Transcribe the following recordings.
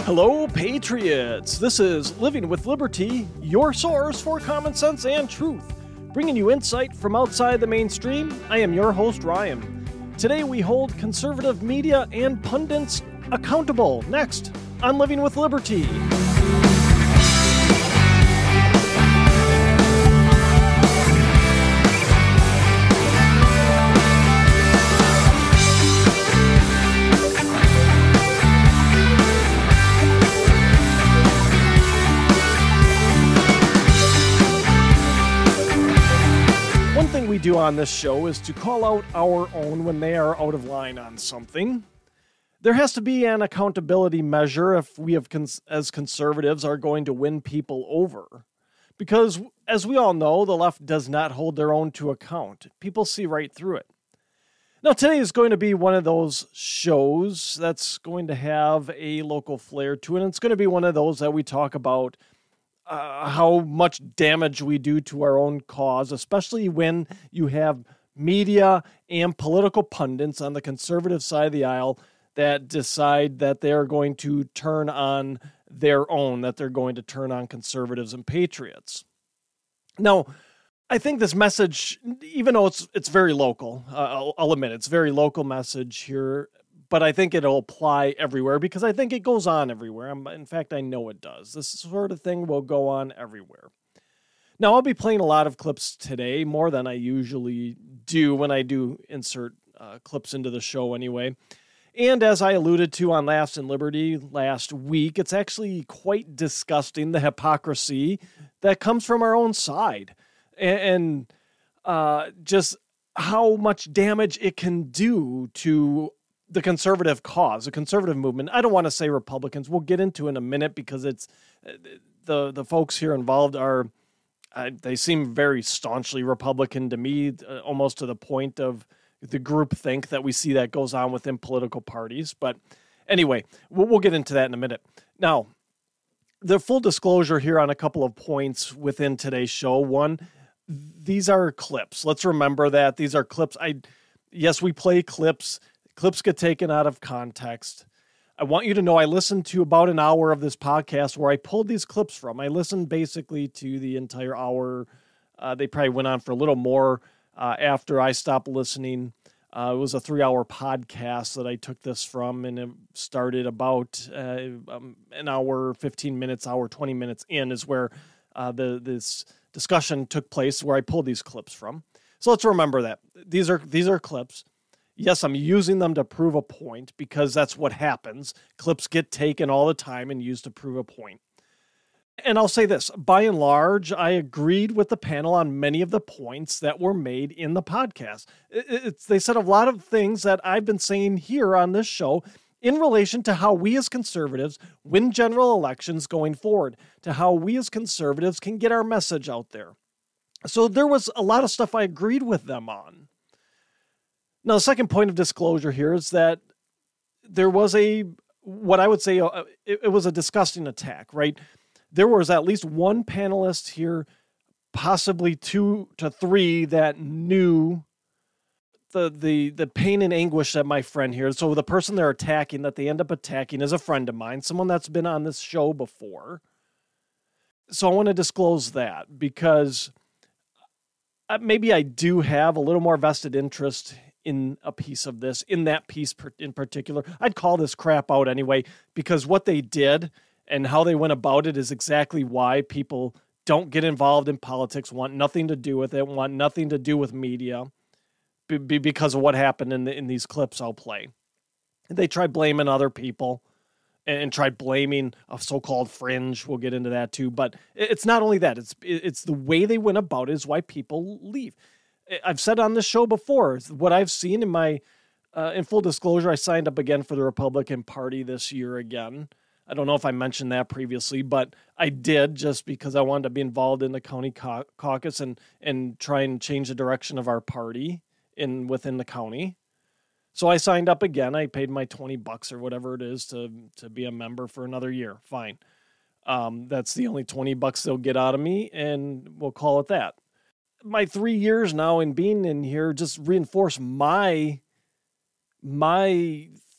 Hello, Patriots! This is Living with Liberty, your source for common sense and truth. Bringing you insight from outside the mainstream, I am your host, Ryan. Today we hold conservative media and pundits accountable. Next on Living with Liberty. One thing we do on this show is to call out our own when they are out of line on something. There has to be an accountability measure if we as conservatives are going to win people over. Because, as we all know, the left does not hold their own to account. People see right through it. Now, today is going to be one of those shows that's going to have a local flair to it, and it's going to be one of those that we talk about how much damage we do to our own cause, especially when you have media and political pundits on the conservative side of the aisle that decide that they're going to turn on their own, that they're going to turn on conservatives and patriots. Now, I think this message, even though it's very local, I'll admit it's a very local message here, but I think it'll apply everywhere because I think it goes on everywhere. In fact, I know it does. This sort of thing will go on everywhere. Now, I'll be playing a lot of clips today, more than I usually do when I do insert clips into the show anyway. And as I alluded to on Laughs and Liberty last week, it's actually quite disgusting, the hypocrisy that comes from our own side. And just how much damage it can do to the conservative cause, the conservative movement. I don't want to say Republicans. We'll get into it in a minute because it's the folks here involved are, they seem very staunchly Republican to me, almost to the point of the groupthink that we see that goes on within political parties. But anyway, we'll get into that in a minute. Now, the full disclosure here on a couple of points within today's show. One, these are clips. Let's remember that these are clips. Yes, we play clips. Clips get taken out of context. I want you to know I listened to about an hour of this podcast where I pulled these clips from. I listened basically to the entire hour. They probably went on for a little more after I stopped listening. It was a 3-hour podcast that I took this from, and it started about an hour, 15 minutes, hour, 20 minutes in is where this discussion took place where I pulled these clips from. So let's remember that. These are clips. Yes, I'm using them to prove a point because that's what happens. Clips get taken all the time and used to prove a point. And I'll say this, by and large, I agreed with the panel on many of the points that were made in the podcast. They said a lot of things that I've been saying here on this show in relation to how we as conservatives win general elections going forward, to how we as conservatives can get our message out there. So there was a lot of stuff I agreed with them on. Now, the second point of disclosure here is that there was what I would say, it was a disgusting attack, right? There was at least one panelist here, possibly 2 to 3, that knew the pain and anguish that my friend here. So the person they're attacking, that they end up attacking, is a friend of mine, someone that's been on this show before. So I want to disclose that because maybe I do have a little more vested interest in a piece of this, in that piece in particular. I'd call this crap out anyway, because what they did and how they went about it is exactly why people don't get involved in politics, want nothing to do with it, want nothing to do with media, because of what happened in these clips I'll play. They tried blaming other people and tried blaming a so-called fringe. We'll get into that too. But it's not only that. It's the way they went about it is why people leave. I've said on this show before, what I've seen in full disclosure, I signed up again for the Republican Party this year again. I don't know if I mentioned that previously, but I did just because I wanted to be involved in the county caucus and try and change the direction of our party within the county. So I signed up again. I paid my $20 or whatever it is to be a member for another year. Fine. That's the only $20 they'll get out of me, and we'll call it that. My 3 years now in being in here just reinforce my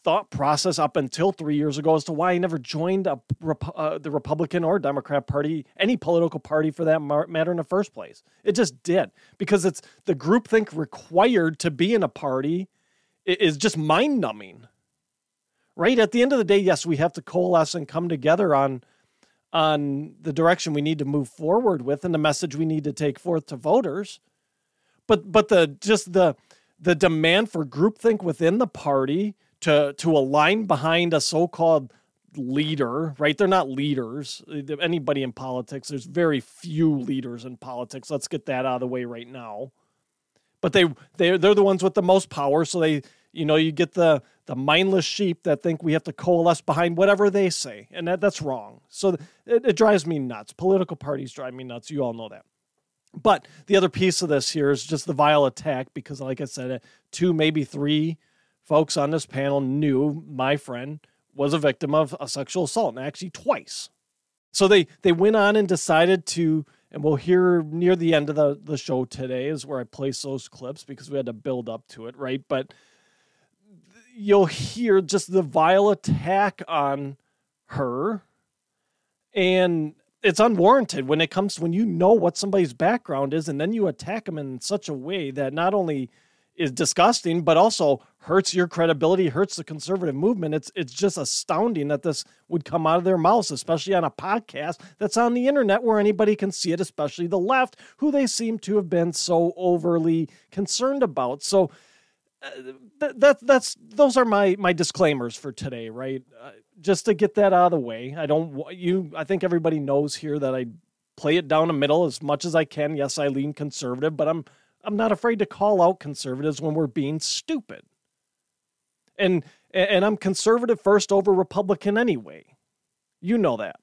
thought process up until 3 years ago as to why I never joined the Republican or Democrat Party, any political party for that matter in the first place. It just did, because it's the groupthink required to be in a party is just mind-numbing, right? At the end of the day, yes, we have to coalesce and come together on the direction we need to move forward with and the message we need to take forth to voters. But the demand for groupthink within the party to align behind a so-called leader, right? They're not leaders. Anybody in politics, there's very few leaders in politics. Let's get that out of the way right now. But they're the ones with the most power, so you get the mindless sheep that think we have to coalesce behind whatever they say, and that's wrong. So it drives me nuts. Political parties drive me nuts. You all know that. But the other piece of this here is just the vile attack, because like I said, 2, maybe 3 folks on this panel knew my friend was a victim of a sexual assault, and actually twice. So they went on and decided to, and we'll hear near the end of the show today is where I place those clips because we had to build up to it, right? But you'll hear just the vile attack on her, and it's unwarranted when you know what somebody's background is, and then you attack them in such a way that not only is disgusting, but also hurts your credibility, hurts the conservative movement. It's just astounding that this would come out of their mouths, especially on a podcast that's on the internet where anybody can see it, especially the left, who they seem to have been so overly concerned about. So those are my disclaimers for today, right? Just to get that out of the way. I think everybody knows here that I play it down the middle as much as I can. Yes, I lean conservative, but I'm not afraid to call out conservatives when we're being stupid. And I'm conservative first over Republican anyway. You know that.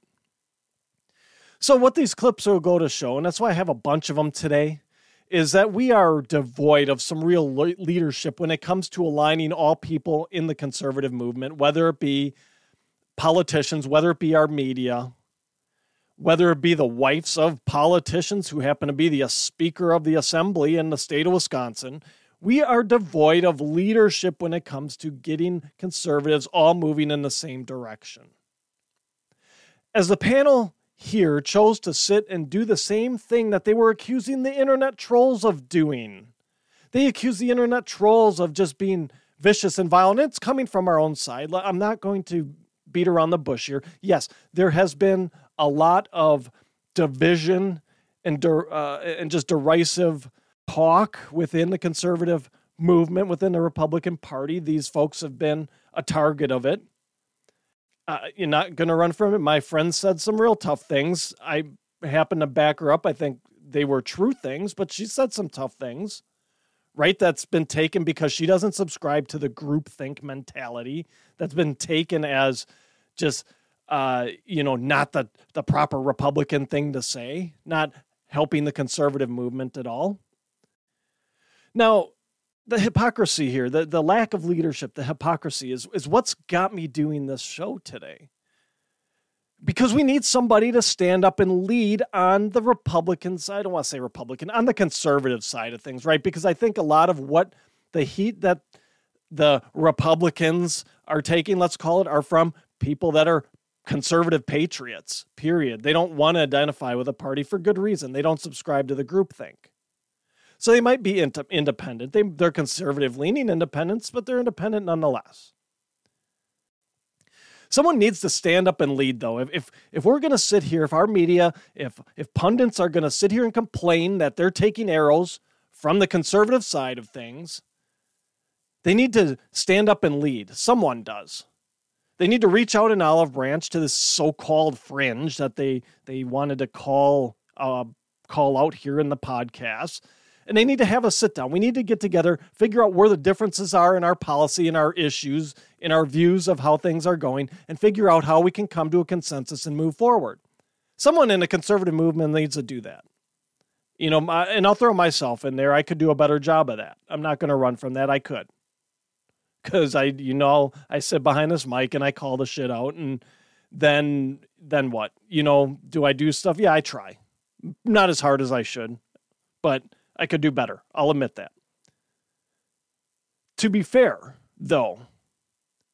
So what these clips will go to show, and that's why I have a bunch of them today, is that we are devoid of some real leadership when it comes to aligning all people in the conservative movement, whether it be politicians, whether it be our media, whether it be the wives of politicians who happen to be the Speaker of the Assembly in the state of Wisconsin. We are devoid of leadership when it comes to getting conservatives all moving in the same direction. As the panel here chose to sit and do the same thing that they were accusing the internet trolls of doing. They accuse the internet trolls of just being vicious and violent. It's coming from our own side. I'm not going to beat around the bush here. Yes, there has been a lot of division and just derisive talk within the conservative movement, within the Republican Party. These folks have been a target of it. You're not going to run from it. My friend said some real tough things. I happen to back her up. I think they were true things, but she said some tough things, right? That's been taken because she doesn't subscribe to the groupthink mentality. That's been taken as just, not the proper Republican thing to say, not helping the conservative movement at all. Now, the hypocrisy here, the lack of leadership, the hypocrisy is what's got me doing this show today. Because we need somebody to stand up and lead on the Republican side. I don't want to say Republican, on the conservative side of things, right? Because I think a lot of what the heat that the Republicans are taking, let's call it, are from people that are conservative patriots, period. They don't want to identify with a party for good reason. They don't subscribe to the groupthink. So they might be independent. They're conservative-leaning independents, but they're independent nonetheless. Someone needs to stand up and lead, though. If we're going to sit here, if our media, if pundits are going to sit here and complain that they're taking arrows from the conservative side of things, they need to stand up and lead. Someone does. They need to reach out an olive branch to this so-called fringe that they wanted to call out here in the podcast. And they need to have a sit down. We need to get together, figure out where the differences are in our policy, in our issues, in our views of how things are going, and figure out how we can come to a consensus and move forward. Someone in the conservative movement needs to do that. And I'll throw myself in there. I could do a better job of that. I'm not going to run from that. I could. Because I sit behind this mic and I call the shit out, and then what? Do I do stuff? Yeah, I try. Not as hard as I should, but I could do better. I'll admit that. To be fair, though,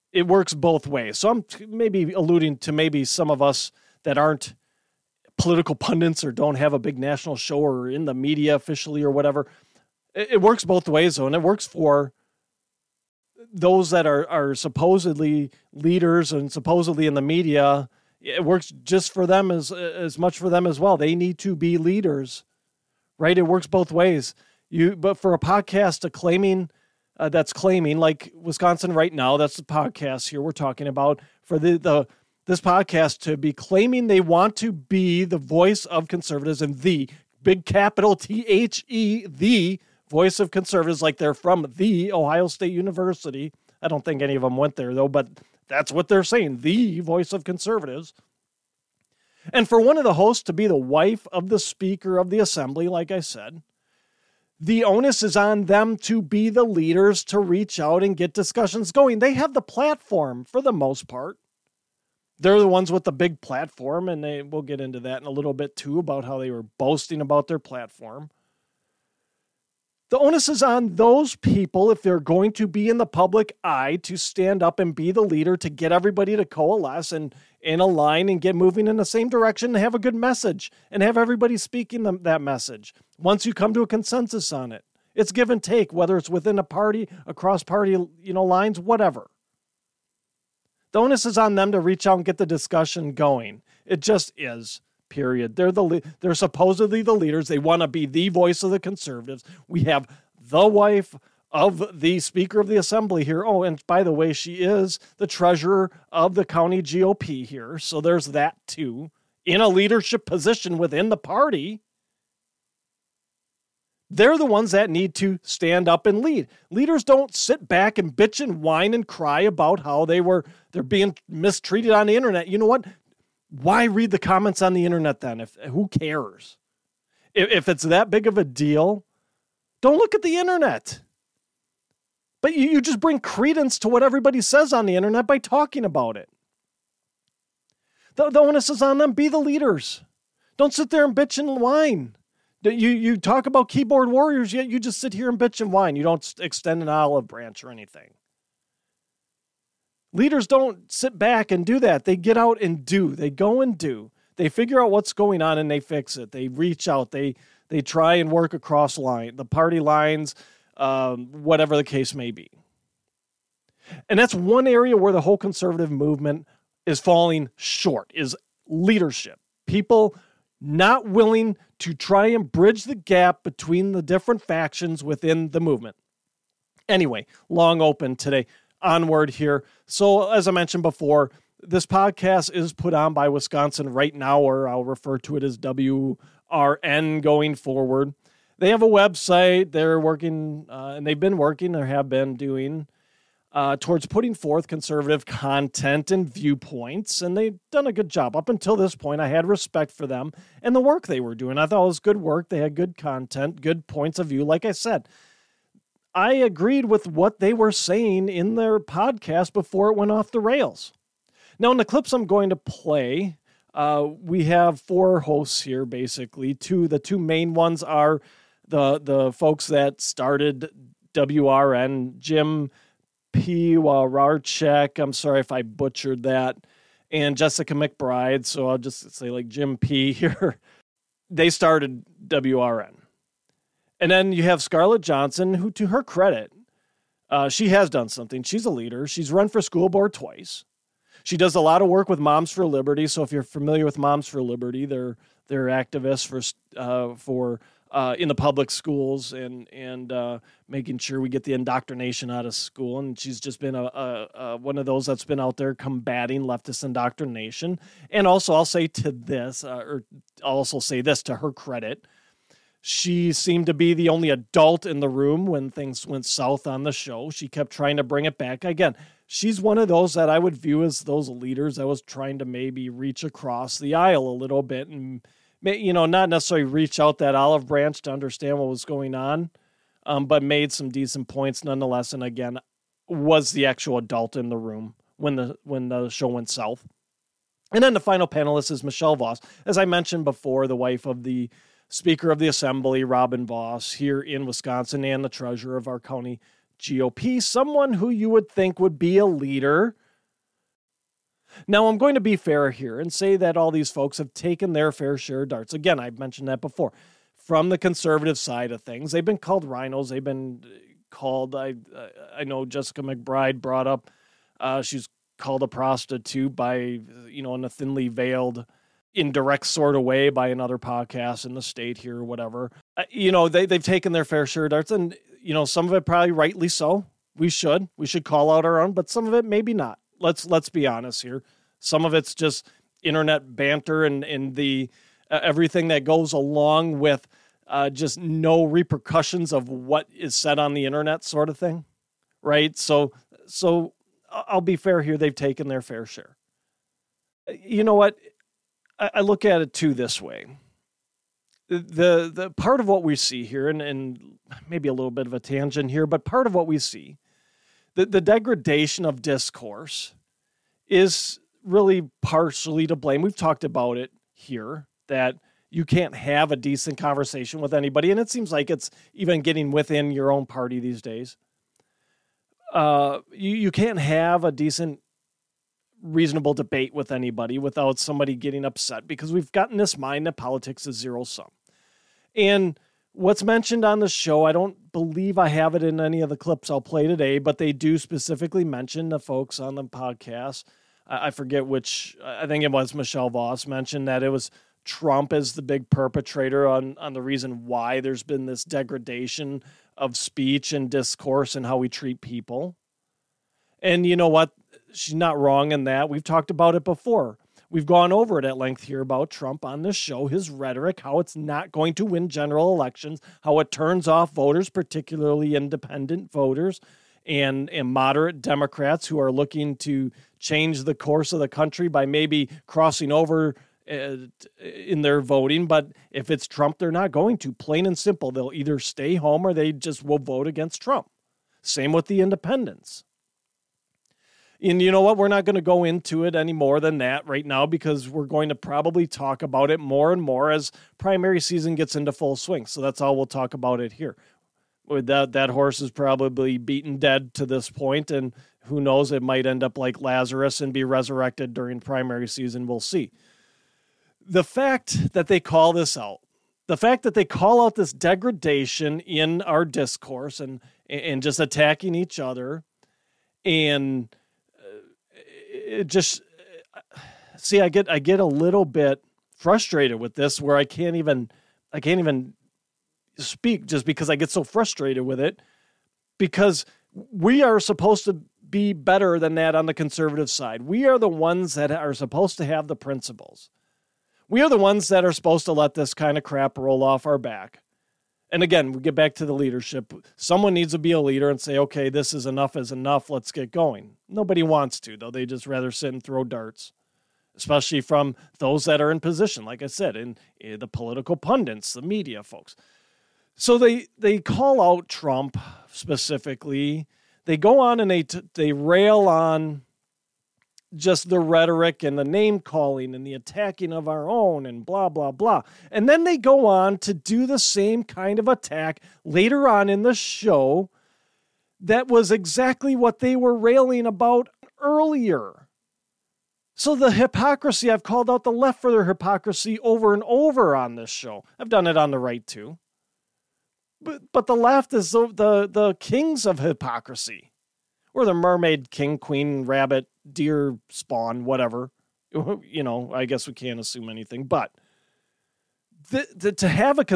it works both ways. So I'm maybe alluding to maybe some of us that aren't political pundits or don't have a big national show or in the media officially or whatever. It works both ways, though, and it works for those that are supposedly leaders and supposedly in the media. It works just for them as much for them as well. They need to be leaders, right? It works both ways. But for a podcast that's claiming like Wisconsin Right Now, that's the podcast here we're talking about, for this podcast to be claiming they want to be the voice of conservatives and the big capital THE, the voice of conservatives, like they're from the Ohio State University. I don't think any of them went there though, but that's what they're saying, the voice of conservatives. And for one of the hosts to be the wife of the Speaker of the Assembly, like I said, the onus is on them to be the leaders to reach out and get discussions going. They have the platform for the most part. They're the ones with the big platform, and we'll get into that in a little bit too, about how they were boasting about their platform. The onus is on those people, if they're going to be in the public eye, to stand up and be the leader, to get everybody to coalesce and in a line and get moving in the same direction and have a good message and have everybody speaking that message. Once you come to a consensus on it, it's give and take, whether it's within a party, across party, lines, whatever. The onus is on them to reach out and get the discussion going. It just is. Period. They're supposedly the leaders. They want to be the voice of the conservatives. We have the wife of the Speaker of the Assembly here. Oh, and by the way, she is the treasurer of the county GOP here. So there's that too. In a leadership position within the party. They're the ones that need to stand up and lead. Leaders don't sit back and bitch and whine and cry about how they're being mistreated on the internet. You know what? Why read the comments on the internet then? Who cares? If it's that big of a deal, don't look at the internet. But you just bring credence to what everybody says on the internet by talking about it. The onus is on them. Be the leaders. Don't sit there and bitch and whine. You talk about keyboard warriors, yet you just sit here and bitch and whine. You don't extend an olive branch or anything. Leaders don't sit back and do that. They get out and do. They go and do. They figure out what's going on and they fix it. They reach out. They try and work across the party lines, whatever the case may be. And that's one area where the whole conservative movement is falling short, is leadership. People not willing to try and bridge the gap between the different factions within the movement. Anyway, long open today. Onward here. So as I mentioned before, this podcast is put on by Wisconsin Right Now, or I'll refer to it as WRN going forward. They have a website. They're working, and they've been working or have been doing towards putting forth conservative content and viewpoints, and they've done a good job. Up until this point, I had respect for them and the work they were doing. I thought it was good work. They had good content, good points of view. Like I said, I agreed with what they were saying in their podcast before it went off the rails. Now, in the clips I'm going to play, we have 4 hosts here, basically. The two main ones are the folks that started WRN, Jim P. Warchek. I'm sorry if I butchered that. And Jessica McBride. So I'll just say like Jim P. here. They started WRN. And then you have Scarlett Johnson, who, to her credit, she has done something. She's a leader. She's run for school board twice. She does a lot of work with Moms for Liberty. So if you're familiar with Moms for Liberty, they're activists for in the public schools and making sure we get the indoctrination out of school. And she's just been one of those that's been out there combating leftist indoctrination. And also, I'll say this to her credit. She seemed to be the only adult in the room when things went south on the show. She kept trying to bring it back. Again, she's one of those that I would view as those leaders that was trying to maybe reach across the aisle a little bit and, not necessarily reach out that olive branch to understand what was going on, but made some decent points nonetheless. And again, was the actual adult in the room when the show went south. And then the final panelist is Michelle Voss. As I mentioned before, the wife of the Speaker of the Assembly, Robin Voss, here in Wisconsin, and the treasurer of our county GOP, someone who you would think would be a leader Now, I'm going to be fair here and say that all these folks have taken their fair share of darts. Again, I've mentioned that before. From the conservative side of things, they've been called rhinos. They've been called, I know Jessica McBride brought up, she's called a prostitute by, in a thinly veiled, indirect sort of way by another podcast in the state here or whatever. They've taken their fair share of darts, and, some of it probably rightly so. We should call out our own, but some of it maybe not. Let's be honest here. Some of it's just internet banter and the everything that goes along with just no repercussions of what is said on the internet sort of thing, right? So I'll be fair here. They've taken their fair share. You know what? I look at it too this way. The part of what we see here, and maybe a little bit of a tangent here, but part of what we see, the degradation of discourse is really partially to blame. We've talked about it here, that you can't have a decent conversation with anybody, and it seems like it's even getting within your own party these days. You can't have a decent, reasonable debate with anybody without somebody getting upset, because we've gotten this mind that politics is zero sum. And what's mentioned on the show, I don't believe I have it in any of the clips I'll play today, but they do specifically mention the folks on the podcast. I forget which, I think it was Michelle Voss mentioned that it was Trump as the big perpetrator on the reason why there's been this degradation of speech and discourse and how we treat people. And you know what? She's not wrong in that. We've talked about it before. We've gone over it at length here about Trump on this show, his rhetoric, how it's not going to win general elections, how it turns off voters, particularly independent voters and moderate Democrats who are looking to change the course of the country by maybe crossing over in their voting. But if it's Trump, they're not going to. Plain and simple. They'll either stay home or they just will vote against Trump. Same with the independents. And you know what? We're not going to go into it any more than that right now, because we're going to probably talk about it more and more as primary season gets into full swing. So that's all we'll talk about it here. That horse is probably beaten dead to this point, and who knows, it might end up like Lazarus and be resurrected during primary season. We'll see. The fact that they call this out, the fact that they call out this degradation in our discourse and just attacking each other, and it just, see, I get a little bit frustrated with this, where I can't even speak just because I get so frustrated with it, because we are supposed to be better than that on the conservative side. We are the ones that are supposed to have the principles. We are the ones that are supposed to let this kind of crap roll off our back. And again, we get back to the leadership. Someone needs to be a leader and say, okay, this is enough. Let's get going. Nobody wants to, though. They just rather sit and throw darts, especially from those that are in position, like I said, in the political pundits, the media folks. So they call out Trump specifically. They go on and they rail on just the rhetoric and the name calling and the attacking of our own and blah, blah, blah. And then they go on to do the same kind of attack later on in the show that was exactly what they were railing about earlier. So the hypocrisy, I've called out the left for their hypocrisy over and over on this show. I've done it on the right too. But the left is the kings of hypocrisy. Or the mermaid, king, queen, rabbit, deer spawn, whatever. I guess we can't assume anything. But to have a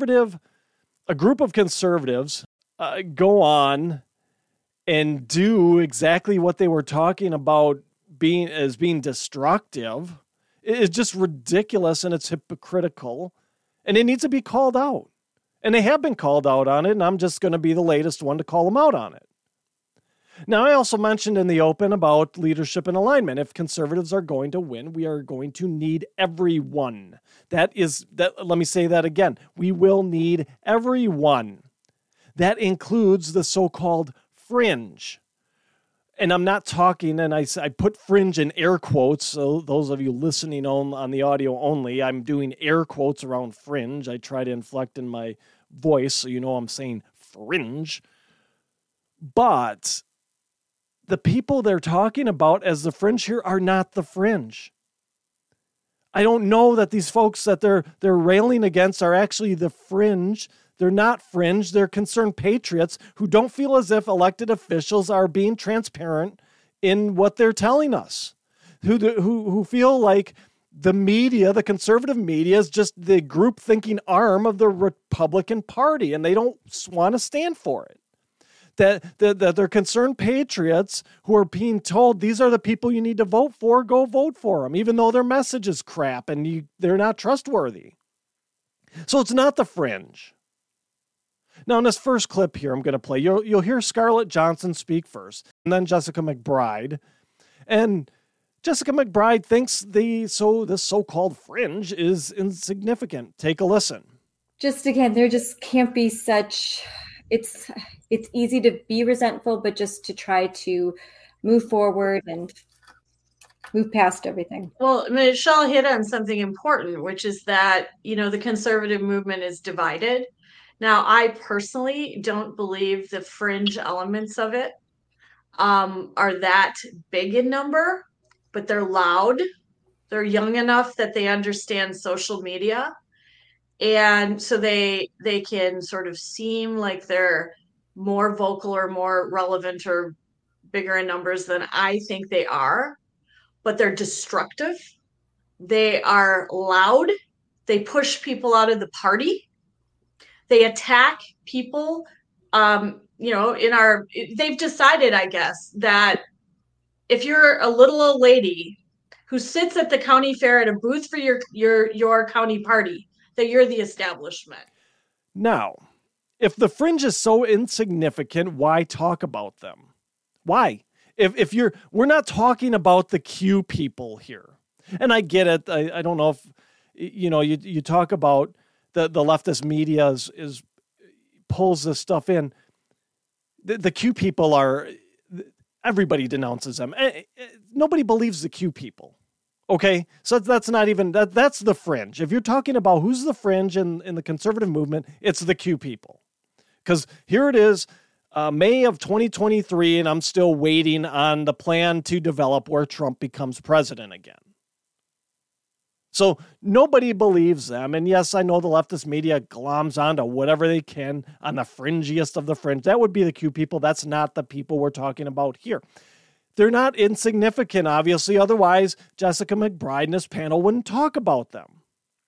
group of conservatives go on and do exactly what they were talking about being destructive is just ridiculous, and it's hypocritical, and it needs to be called out. And they have been called out on it, and I'm just going to be the latest one to call them out on it. Now, I also mentioned in the open about leadership and alignment. If conservatives are going to win, we are going to need everyone. Let me say that again. We will need everyone. That includes the so-called fringe. And I'm not talking, and I put fringe in air quotes, so those of you listening on the audio only, I'm doing air quotes around fringe. I try to inflect in my voice so you know I'm saying fringe. But the people they're talking about as the fringe here are not the fringe. I don't know that these folks that they're railing against are actually the fringe. They're not fringe. They're concerned patriots who don't feel as if elected officials are being transparent in what they're telling us, who feel like the media, the conservative media, is just the group thinking arm of the Republican Party, and they don't want to stand for it. That they're concerned patriots who are being told these are the people you need to vote for, go vote for them, even though their message is crap and they're not trustworthy. So it's not the fringe. Now, in this first clip here I'm going to play, you'll hear Scarlett Johnson speak first, and then Jessica McBride. And Jessica McBride thinks this so-called fringe is insignificant. Take a listen. Just again, there just can't be such... It's easy to be resentful, but just to try to move forward and move past everything. Well, Michelle hit on something important, which is that, the conservative movement is divided. Now, I personally don't believe the fringe elements of it are that big in number, but they're loud. They're young enough that they understand social media. And so they can sort of seem like they're more vocal or more relevant or bigger in numbers than I think they are, but they're destructive. They are loud. They push people out of the party. They attack people. They've decided, I guess, that if you're a little old lady who sits at the county fair at a booth for your county party, that you're the establishment. Now, if the fringe is so insignificant, why talk about them? Why? We're not talking about the Q people here. And I get it. I don't know if, you talk about the leftist media is pulls this stuff in. The Q people everybody denounces them. Nobody believes the Q people. Okay, so that's not even, that's the fringe. If you're talking about who's the fringe in the conservative movement, it's the Q people. Because here it is, May of 2023, and I'm still waiting on the plan to develop where Trump becomes president again. So nobody believes them. And yes, I know the leftist media gloms onto whatever they can on the fringiest of the fringe. That would be the Q people. That's not the people we're talking about here. They're not insignificant, obviously. Otherwise, Jessica McBride and this panel wouldn't talk about them.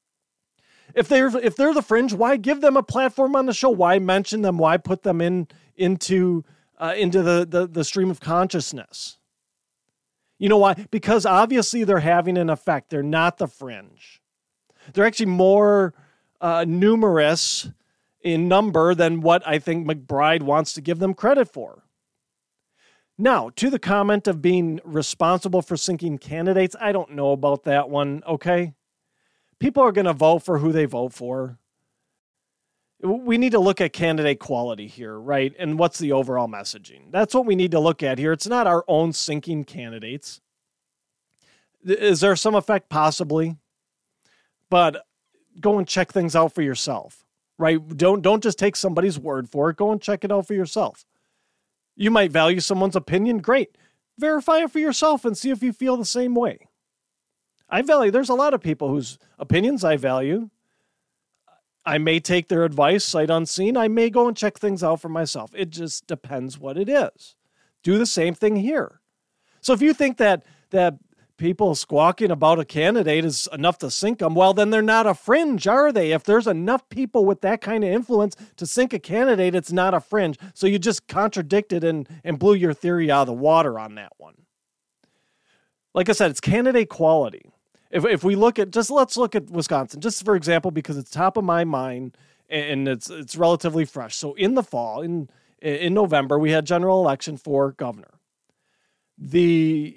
If they're the fringe, why give them a platform on the show? Why mention them? Why put them into the stream of consciousness? You know why? Because obviously they're having an effect. They're not the fringe. They're actually more numerous in number than what I think McBride wants to give them credit for. Now, to the comment of being responsible for sinking candidates, I don't know about that one, okay? People are going to vote for who they vote for. We need to look at candidate quality here, right? And what's the overall messaging? That's what we need to look at here. It's not our own sinking candidates. Is there some effect? Possibly. But go and check things out for yourself, right? Don't just take somebody's word for it. Go and check it out for yourself. You might value someone's opinion. Great. Verify it for yourself and see if you feel the same way. There's a lot of people whose opinions I value. I may take their advice sight unseen. I may go and check things out for myself. It just depends what it is. Do the same thing here. So if you think that people squawking about a candidate is enough to sink them, well, then they're not a fringe, are they? If there's enough people with that kind of influence to sink a candidate, it's not a fringe. So you just contradicted and blew your theory out of the water on that one. Like I said, it's candidate quality. If we look at, let's look at Wisconsin, just for example, because it's top of my mind and it's relatively fresh. So in the fall, in November, we had general election for governor. The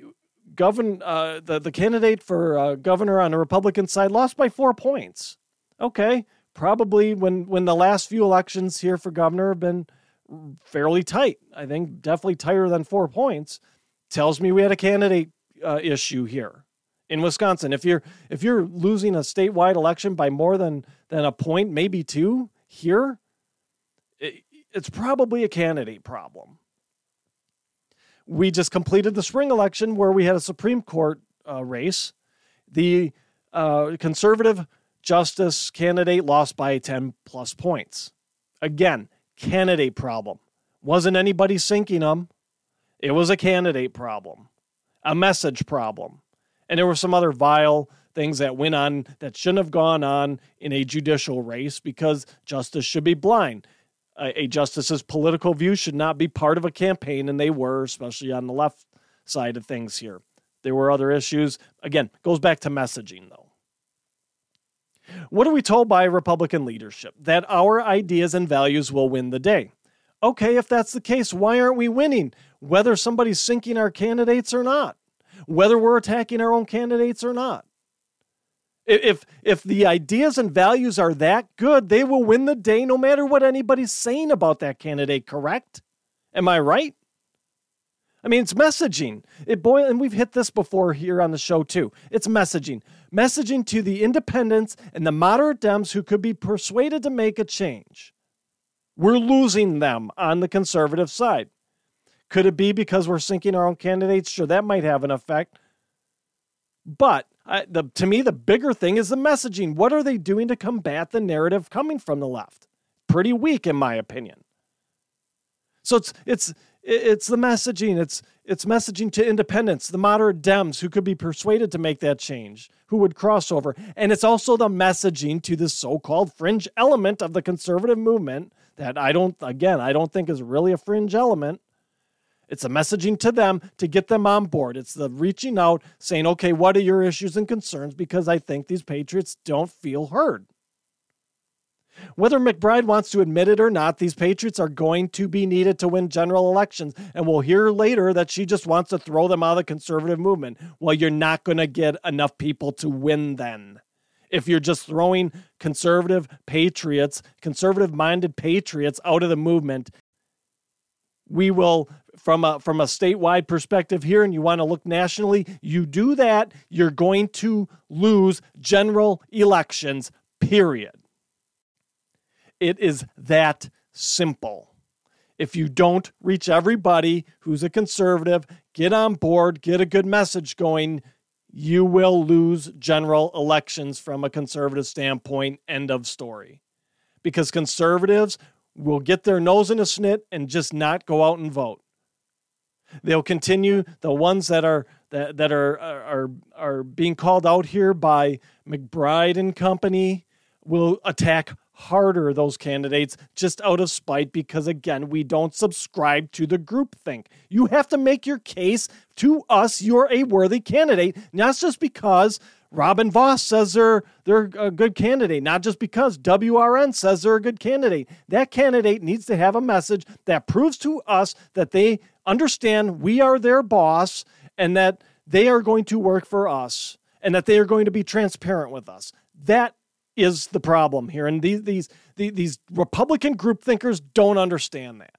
candidate for governor on the Republican side lost by 4 points. Okay, probably when the last few elections here for governor have been fairly tight. I think definitely tighter than 4 points. Tells me we had a candidate issue here in Wisconsin. If you're losing a statewide election by more than a point, maybe two here, it's probably a candidate problem. we just completed the spring election where we had a Supreme Court race. The conservative justice candidate lost by 10 plus points. Again, candidate problem. Wasn't anybody sinking them. It was a candidate problem, a message problem. And there were some other vile things that went on that shouldn't have gone on in a judicial race because justice should be blind. A justice's political view should not be part of a campaign, and they were, especially on the left side of things here. There were other issues. Again, goes back to messaging, though. What are we told by Republican leadership? That our ideas and values will win the day. Okay, if that's the case, why aren't we winning? Whether somebody's sinking our candidates or not. Whether we're attacking our own candidates or not. If the ideas and values are that good, they will win the day no matter what anybody's saying about that candidate, correct? Am I right? I mean, it's messaging. And we've hit this before here on the show too. It's messaging. Messaging to the independents and the moderate Dems who could be persuaded to make a change. We're losing them on the conservative side. Could it be because we're sinking our own candidates? Sure, that might have an effect. But to me, the bigger thing is the messaging. What are they doing to combat the narrative coming from the left? Pretty weak, in my opinion. So it's the messaging. It's messaging to independents, the moderate Dems who could be persuaded to make that change, who would cross over. And it's also the messaging to the so-called fringe element of the conservative movement that I don't think is really a fringe element. It's a messaging to them to get them on board. It's the reaching out, saying, okay, what are your issues and concerns? Because I think these patriots don't feel heard. Whether McBride wants to admit it or not, these patriots are going to be needed to win general elections. And we'll hear later that she just wants to throw them out of the conservative movement. Well, you're not going to get enough people to win then. If you're just throwing conservative patriots, conservative-minded patriots out of the movement, we will, from a statewide perspective here, and you want to look nationally, you do that, you're going to lose general elections, period. It is that simple. If you don't reach everybody who's a conservative, get on board, get a good message going, you will lose general elections from a conservative standpoint, end of story. Because conservatives will get their nose in a snit and just not go out and vote. They'll continue. The ones that are being called out here by McBride and company will attack harder those candidates just out of spite because, again, we don't subscribe to the groupthink. You have to make your case to us you're a worthy candidate, not just because Robin Voss says they're a good candidate, not just because WRN says they're a good candidate. That candidate needs to have a message that proves to us that they understand we are their boss and that they are going to work for us and that they are going to be transparent with us. That is the problem here. And these Republican group thinkers don't understand that.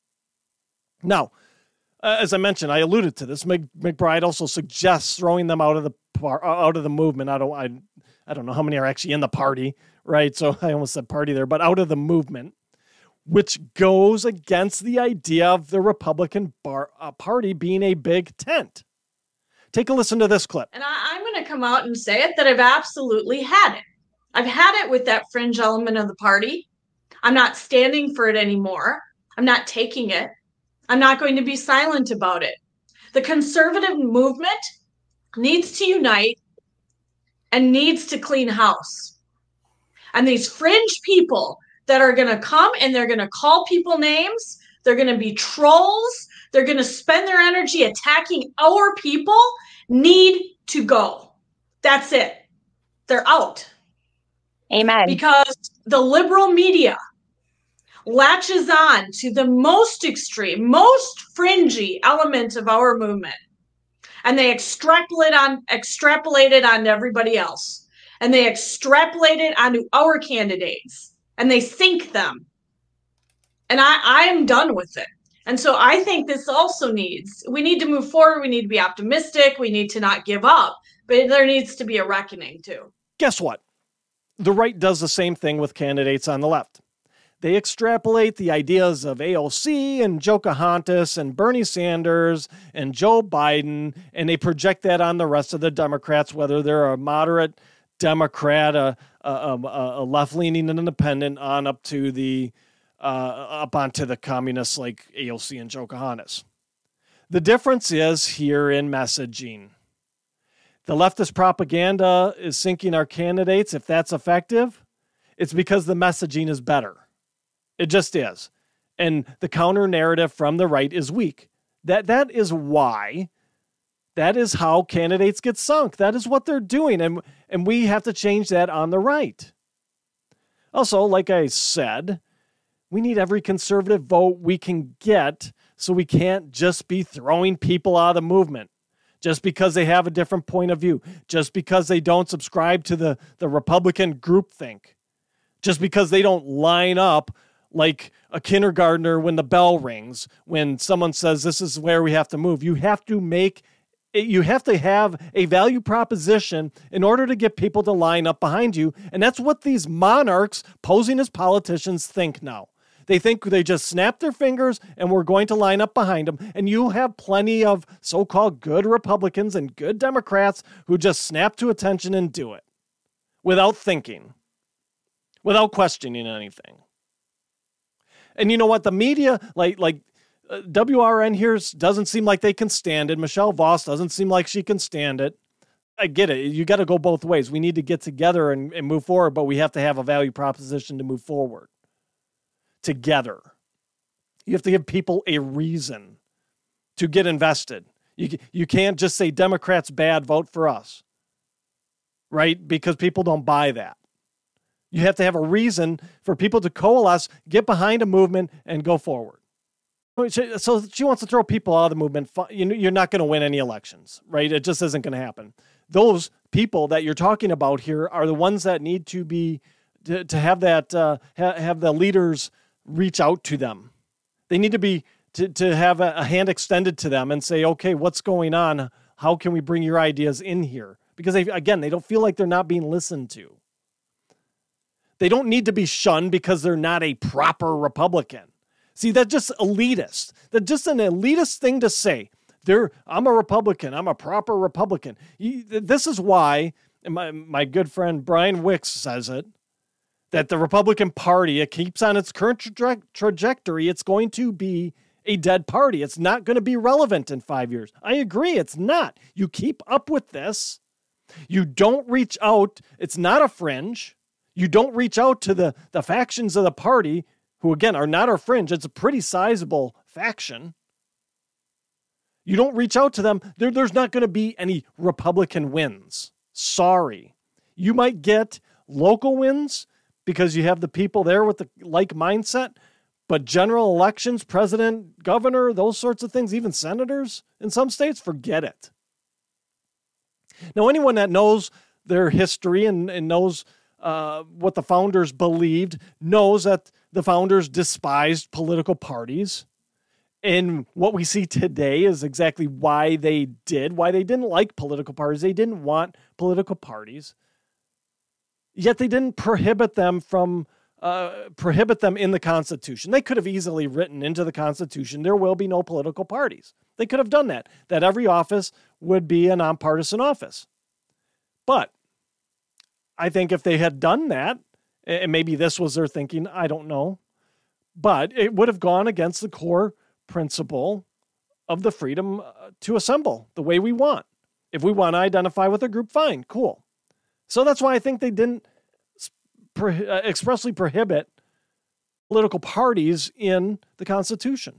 Now, as I mentioned, I alluded to this. McBride also suggests throwing them out of the movement. I don't know how many are actually in the party, right? So I almost said party there, but out of the movement, which goes against the idea of the Republican Party being a big tent. Take a listen to this clip. And I'm going to come out and say it that I've absolutely had it. I've had it with that fringe element of the party. I'm not standing for it anymore. I'm not taking it. I'm not going to be silent about it. The conservative movement needs to unite and needs to clean house. And these fringe people that are going to come and they're going to call people names, they're going to be trolls, they're going to spend their energy attacking our people, need to go. That's it. They're out. Amen. Because the liberal media latches on to the most extreme, most fringy element of our movement. And they extrapolate it on everybody else. And they extrapolate it onto our candidates. And they sink them. And I am done with it. And so I think this also we need to move forward. We need to be optimistic. We need to not give up. But there needs to be a reckoning too. Guess what? The right does the same thing with candidates on the left. they extrapolate the ideas of AOC and Pocahontas and Bernie Sanders and Joe Biden, and they project that on the rest of the Democrats, whether they're a moderate Democrat, a left-leaning independent, on up to the up onto the communists like AOC and Pocahontas. The difference is here in messaging. The leftist propaganda is sinking our candidates. If that's effective, it's because the messaging is better. It just is. And the counter narrative from the right is weak. That is why. That is how candidates get sunk. That is what they're doing. And we have to change that on the right. Also, like I said, we need every conservative vote we can get, so we can't just be throwing people out of the movement just because they have a different point of view, just because they don't subscribe to the Republican groupthink, just because they don't line up like a kindergartner when the bell rings, when someone says this is where we have to move. You have to have a value proposition in order to get people to line up behind you. And that's what these monarchs posing as politicians think now. They think they just snap their fingers and we're going to line up behind them. And you have plenty of so-called good Republicans and good Democrats who just snap to attention and do it without thinking, without questioning anything. And you know what? The media, like WRN here doesn't seem like they can stand it. Michelle Voss doesn't seem like she can stand it. I get it. You got to go both ways. We need to get together and move forward, but we have to have a value proposition to move forward together. You have to give people a reason to get invested. You can't just say Democrats bad, vote for us, right? Because people don't buy that. You have to have a reason for people to coalesce, get behind a movement, and go forward. So she wants to throw people out of the movement. You're not going to win any elections, right? It just isn't going to happen. Those people that you're talking about here are the ones that need to be to have that have the leaders reach out to them. They need to be to have a hand extended to them and say, okay, what's going on? How can we bring your ideas in here? Because they don't feel like they're not being listened to. They don't need to be shunned because they're not a proper Republican. See, that's just elitist. That's just an elitist thing to say. I'm a Republican. I'm a proper Republican. This is why, and my good friend Brian Wicks says it, that the Republican Party, it keeps on its current trajectory, it's going to be a dead party. It's not going to be relevant in 5 years. I agree, it's not. You keep up with this. You don't reach out. It's not a fringe. You don't reach out to the factions of the party, who, again, are not a fringe. It's a pretty sizable faction. You don't reach out to them. There's not going to be any Republican wins. Sorry. You might get local wins because you have the people there with the like mindset, but general elections, president, governor, those sorts of things, even senators in some states, forget it. Now, anyone that knows their history and knows what the founders believed knows that the founders despised political parties. And what we see today is exactly why they didn't like political parties. They didn't want political parties. Yet they didn't prohibit them in the Constitution. They could have easily written into the Constitution, there will be no political parties. They could have done that every office would be a nonpartisan office. But I think if they had done that, and maybe this was their thinking, I don't know, but it would have gone against the core principle of the freedom to assemble the way we want. If we want to identify with a group, fine, cool. So that's why I think they didn't expressly prohibit political parties in the Constitution.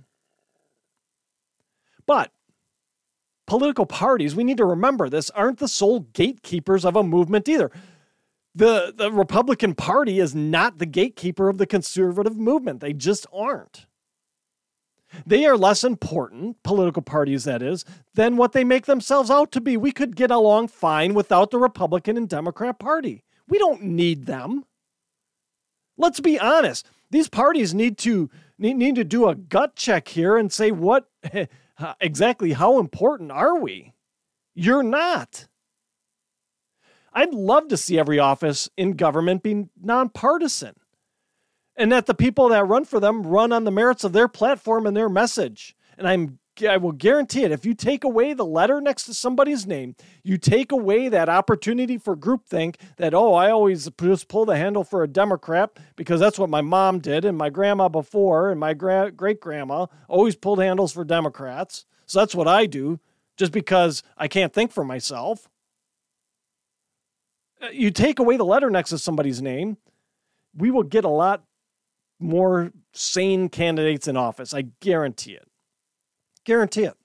But political parties, we need to remember this, aren't the sole gatekeepers of a movement either. The Republican Party is not the gatekeeper of the conservative movement. They just aren't. They are less important, political parties that is, than what they make themselves out to be. We could get along fine without the Republican and Democrat Party. We don't need them. Let's be honest. These parties need to do a gut check here and say, what exactly, how important are we? You're not. I'd love to see every office in government be nonpartisan. and that the people that run for them run on the merits of their platform and their message. And I will guarantee it. If you take away the letter next to somebody's name, you take away that opportunity for groupthink that, oh, I always just pull the handle for a Democrat because that's what my mom did and my grandma before and my great-grandma always pulled handles for Democrats. So that's what I do just because I can't think for myself. You take away the letter next to somebody's name, we will get a lot more sane candidates in office. I guarantee it. Guarantee it.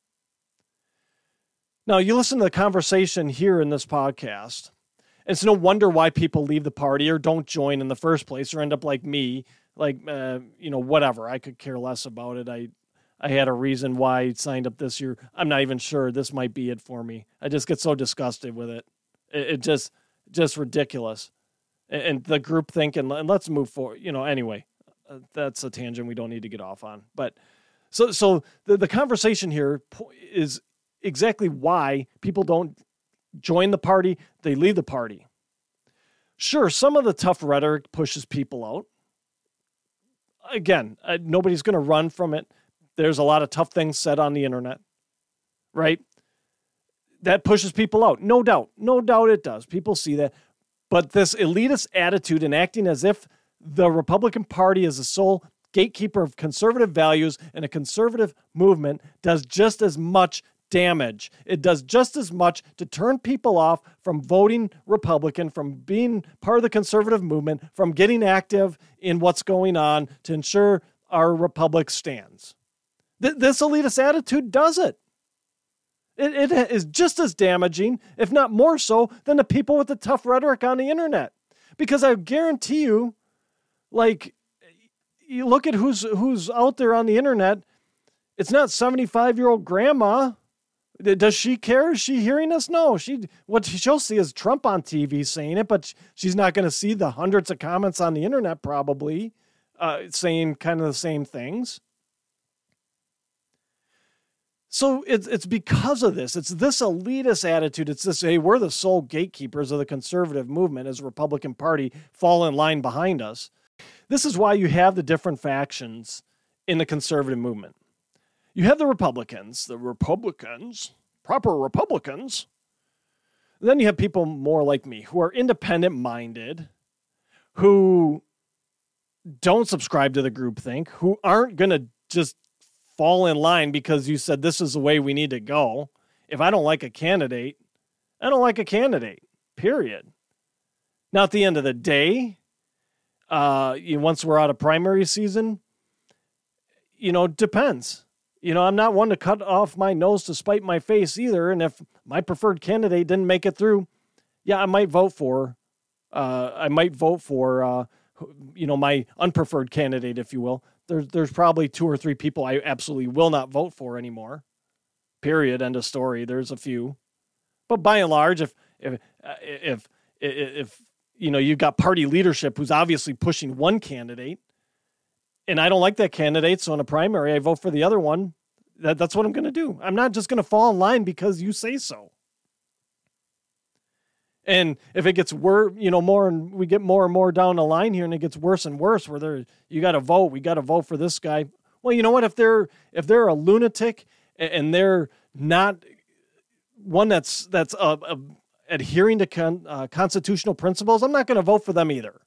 Now, you listen to the conversation here in this podcast, and it's no wonder why people leave the party or don't join in the first place or end up like me, whatever. I could care less about it. I had a reason why I signed up this year. I'm not even sure this might be it for me. I just get so disgusted with it. It just ridiculous. And the group think, and let's move forward. Anyway, that's a tangent we don't need to get off on. But so the conversation here is exactly why people don't join the party. They leave the party. Sure, some of the tough rhetoric pushes people out. Again, nobody's going to run from it. There's a lot of tough things said on the internet, right? That pushes people out. No doubt. No doubt it does. People see that. But this elitist attitude and acting as if the Republican Party is the sole gatekeeper of conservative values and a conservative movement does just as much damage. It does just as much to turn people off from voting Republican, from being part of the conservative movement, from getting active in what's going on to ensure our republic stands. This elitist attitude does it. It is just as damaging, if not more so, than the people with the tough rhetoric on the internet. Because I guarantee you, you look at who's out there on the internet, it's not 75-year-old grandma. Does she care? Is she hearing us? No. What she'll see is Trump on TV saying it, but she's not going to see the hundreds of comments on the internet probably saying kind of the same things. So it's because of this. It's this elitist attitude. It's this, hey, we're the sole gatekeepers of the conservative movement as a Republican Party, fall in line behind us. This is why you have the different factions in the conservative movement. You have the Republicans, proper Republicans. And then you have people more like me who are independent-minded, who don't subscribe to the groupthink, who aren't going to just fall in line because you said this is the way we need to go. If I don't like a candidate, I don't like a candidate, period. Now, at the end of the day, once we're out of primary season, depends. I'm not one to cut off my nose to spite my face either. And if my preferred candidate didn't make it through, I might vote for my unpreferred candidate, if you will. There's probably 2 or 3 people I absolutely will not vote for anymore. Period. End of story. There's a few, but by and large, if you've got party leadership who's obviously pushing one candidate, and I don't like that candidate, so in a primary I vote for the other one. That's what I'm going to do. I'm not just going to fall in line because you say so. And if it gets more, and we get more and more down the line here, and it gets worse and worse, where you got to vote, we got to vote for this guy. Well, you know what? If they're a lunatic and they're not one that's adhering to constitutional principles, I'm not going to vote for them either.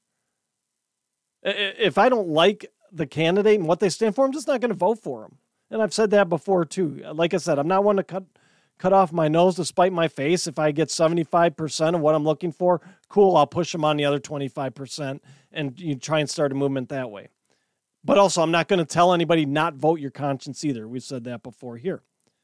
If I don't like the candidate and what they stand for, I'm just not going to vote for them. And I've said that before too. Like I said, I'm not one to cut off my nose to spite my face. If I get 75% of what I'm looking for, cool, I'll push them on the other 25% and you try and start a movement that way. But also, I'm not going to tell anybody not vote your conscience either. We've said that before here.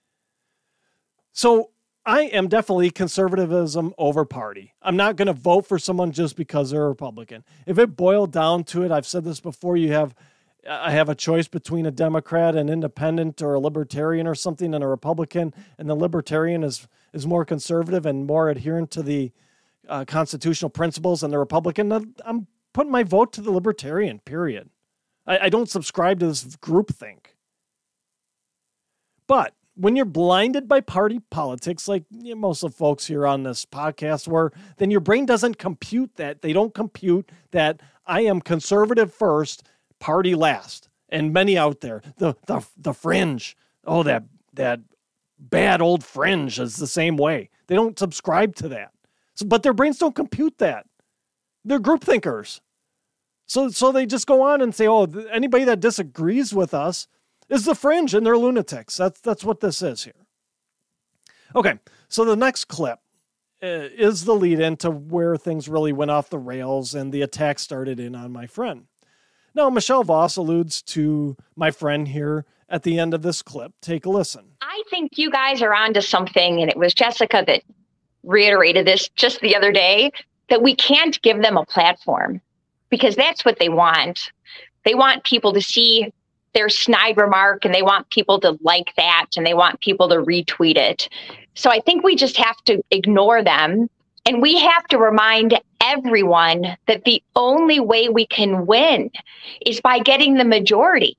So I am definitely conservatism over party. I'm not going to vote for someone just because they're a Republican. If it boiled down to it, I've said this before, I have a choice between a Democrat, an independent, or a libertarian or something, and a Republican, and the libertarian is more conservative and more adherent to the constitutional principles than the Republican. I'm putting my vote to the libertarian, period. I don't subscribe to this groupthink. But when you're blinded by party politics, like most of the folks here on this podcast were, then your brain doesn't compute that. They don't compute that I am conservative first, party last. And many out there, the fringe, oh, that bad old fringe is the same way. They don't subscribe to that. But their brains don't compute that. They're group thinkers. So they just go on and say, oh, anybody that disagrees with us is the fringe and they're lunatics. That's what this is here. Okay, so the next clip is the lead into where things really went off the rails and the attack started in on my friend. Now, Michelle Voss alludes to my friend here at the end of this clip. Take a listen. I think you guys are onto something, and it was Jessica that reiterated this just the other day, that we can't give them a platform because that's what they want. They want people to see their snide remark and they want people to like that and they want people to retweet it. So I think we just have to ignore them. And we have to remind everyone that the only way we can win is by getting the majority.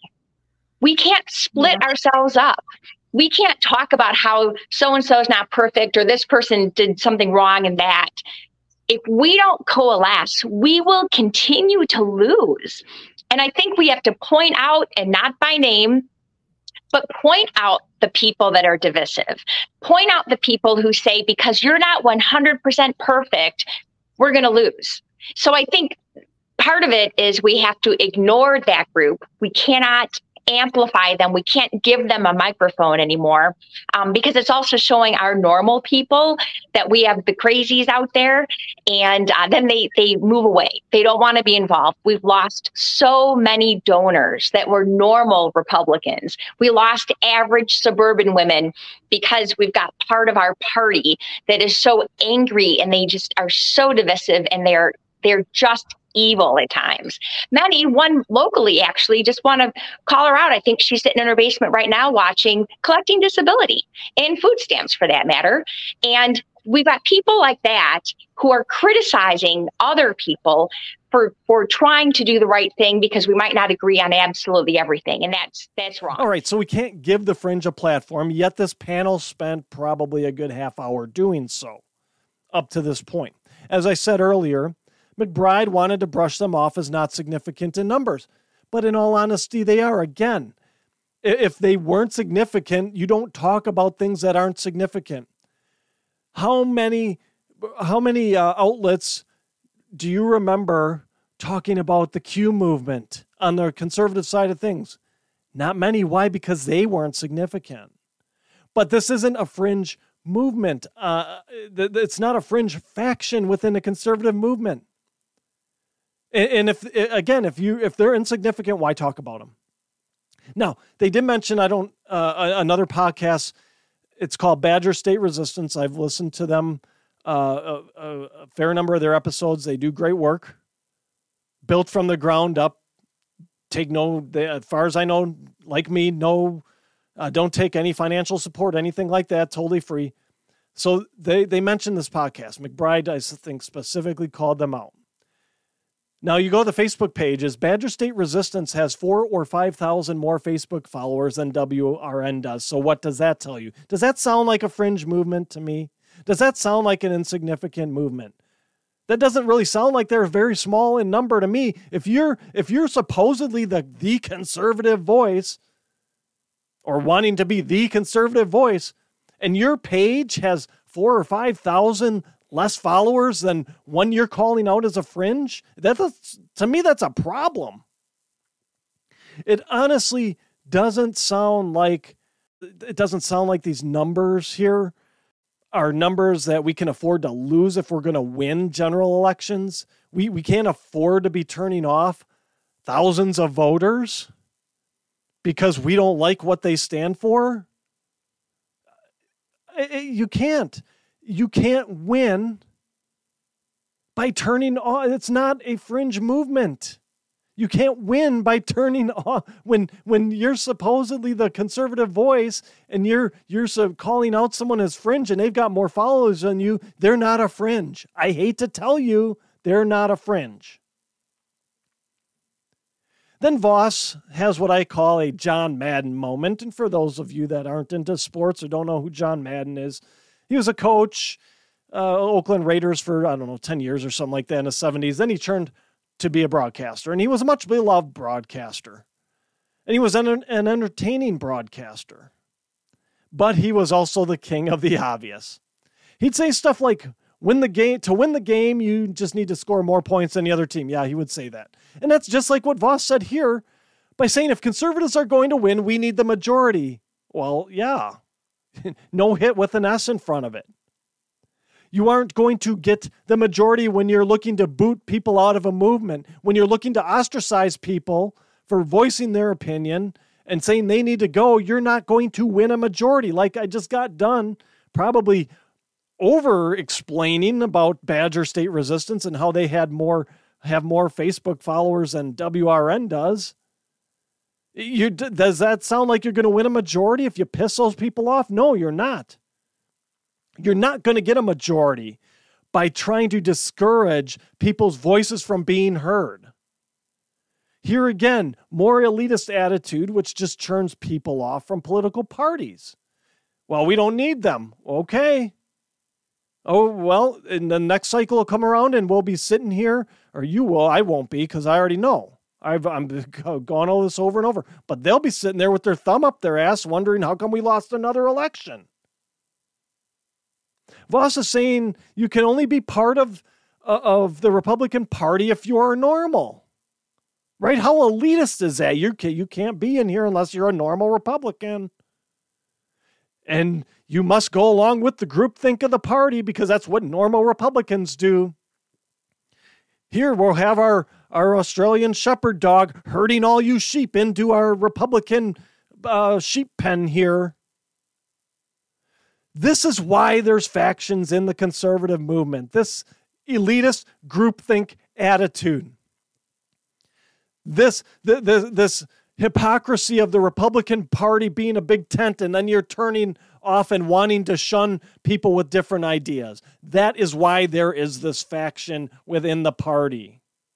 We can't split ourselves up. We can't talk about how so-and-so is not perfect or this person did something wrong and that. If we don't coalesce, we will continue to lose. And I think we have to point out, and not by name, but point out the people that are divisive. Point out the people who say, because you're not 100% perfect, we're going to lose. So I think part of it is we have to ignore that group. We cannot amplify them. We can't give them a microphone anymore because it's also showing our normal people that we have the crazies out there, and then they move away. They don't want to be involved. We've lost so many donors that were normal Republicans. We lost average suburban women because we've got part of our party that is so angry and they just are so divisive, and they're just evil at times. Many, one locally actually, just want to call her out. I think she's sitting in her basement right now watching Collecting Disability and food stamps for that matter. And we've got people like that who are criticizing other people for trying to do the right thing because we might not agree on absolutely everything. And that's wrong. All right. So we can't give the fringe a platform, yet this panel spent probably a good half hour doing so up to this point. As I said earlier, McBride wanted to brush them off as not significant in numbers. But in all honesty, they are. Again, if they weren't significant, you don't talk about things that aren't significant. How many outlets do you remember talking about the Q movement on the conservative side of things? Not many. Why? Because they weren't significant. But this isn't a fringe movement. It's not a fringe faction within the conservative movement. And if they're insignificant, why talk about them? Now, they did mention, another podcast, it's called Badger State Resistance. I've listened to them, a fair number of their episodes. They do great work, built from the ground up. As far as I know, like me, don't take any financial support, anything like that, totally free. So they mentioned this podcast. McBride, I think, specifically called them out. Now you go to the Facebook pages. Badger State Resistance has 4,000 or 5,000 more Facebook followers than WRN does. So what does that tell you? Does that sound like a fringe movement to me? Does that sound like an insignificant movement? That doesn't really sound like they're very small in number to me. If you're supposedly the conservative voice, or wanting to be the conservative voice, and your page has 4,000 or 5,000 less followers than one you're calling out as a fringe, to me, that's a problem. It honestly doesn't sound like these numbers here are numbers that we can afford to lose if we're going to win general elections. We can't afford to be turning off thousands of voters because we don't like what they stand for. You can't. You can't win by turning off. It's not a fringe movement. You can't win by turning off when you're supposedly the conservative voice and you're calling out someone as fringe and they've got more followers than you. They're not a fringe. I hate to tell you, they're not a fringe. Then Voss has what I call a John Madden moment. And for those of you that aren't into sports or don't know who John Madden is, he was a coach, Oakland Raiders for, 10 years or something like that in the 70s. Then he turned to be a broadcaster, and he was a much beloved broadcaster. And he was an entertaining broadcaster. But he was also the king of the obvious. He'd say stuff like, to win the game, you just need to score more points than the other team. Yeah, he would say that. And that's just like what Vos said here by saying if conservatives are going to win, we need the majority. Well, yeah. No hit with an S in front of it. You aren't going to get the majority when you're looking to boot people out of a movement, when you're looking to ostracize people for voicing their opinion and saying they need to go. You're not going to win a majority. Like I just got done probably over-explaining about Badger State Resistance and how they have more Facebook followers than WRN does. Does that sound like you're going to win a majority if you piss those people off? No, you're not. You're not going to get a majority by trying to discourage people's voices from being heard. Here again, more elitist attitude, which just turns people off from political parties. Well, we don't need them. Okay. Oh, well, and the next cycle will come around and we'll be sitting here, or you will. I won't be because I already know. I'm gone all this over and over. But they'll be sitting there with their thumb up their ass wondering how come we lost another election. Vos is saying you can only be part of the Republican Party if you are normal. Right? How elitist is that? You can't be in here unless you're a normal Republican. And you must go along with the groupthink of the party because that's what normal Republicans do. Here we'll have our Australian shepherd dog herding all you sheep into our Republican sheep pen here. This is why there's factions in the conservative movement. This elitist groupthink attitude. This hypocrisy of the Republican Party being a big tent and then you're turning off and wanting to shun people with different ideas. That is why there is this faction within the party.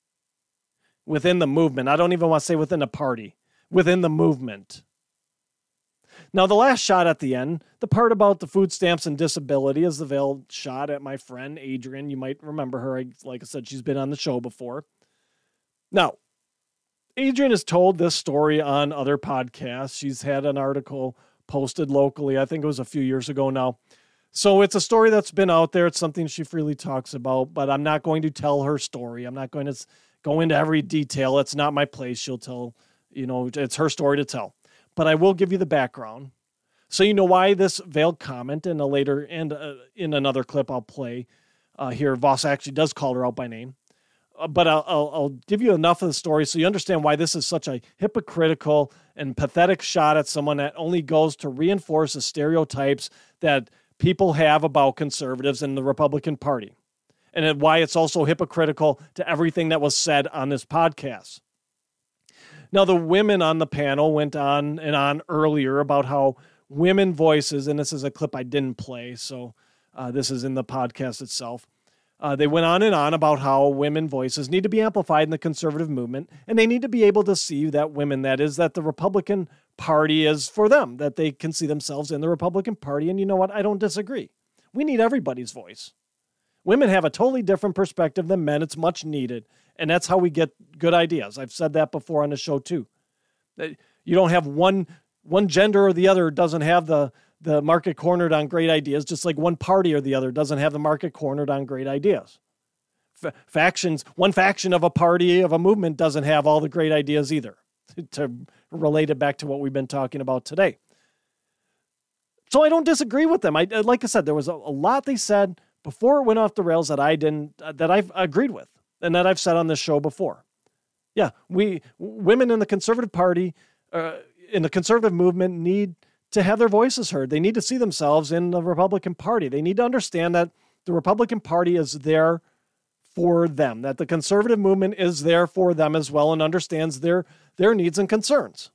Within the movement. I don't even want to say within the party. Within the movement. Now, the last shot at the end, the part about the food stamps and disability is the veiled shot at my friend Adrian. You might remember her. Like I said, she's been on the show before. Now, Adrian has told this story on other podcasts. She's had an article posted locally. I think it was a few years ago now. So it's a story that's been out there. It's something she freely talks about, but I'm not going to tell her story. I'm not going to go into every detail. It's not my place. She'll tell, it's her story to tell. But I will give you the background. So you know why this veiled comment in in another clip I'll play here. Vos actually does call her out by name. But I'll give you enough of the story so you understand why this is such a hypocritical and pathetic shot at someone that only goes to reinforce the stereotypes that people have about conservatives and the Republican Party. And why it's also hypocritical to everything that was said on this podcast. Now, the women on the panel went on and on earlier about how women voices, and this is a clip I didn't play, so this is in the podcast itself. They went on and on about how women voices need to be amplified in the conservative movement, and they need to be able to see that the Republican Party is for them, that they can see themselves in the Republican Party. And you know what? I don't disagree. We need everybody's voice. Women have a totally different perspective than men. It's much needed. And that's how we get good ideas. I've said that before on the show too. You don't have one gender or the other doesn't have the market cornered on great ideas, just like one party or the other doesn't have the market cornered on great ideas. One faction of a party, of a movement, doesn't have all the great ideas either, to relate it back to what we've been talking about today. So I don't disagree with them. Like I said, there was a lot they said before it went off the rails that I've agreed with and that I've said on this show before. Yeah, women in the conservative party, in the conservative movement need to have their voices heard. They need to see themselves in the Republican Party. They need to understand that the Republican Party is there for them, that the conservative movement is there for them as well and understands their needs and concerns.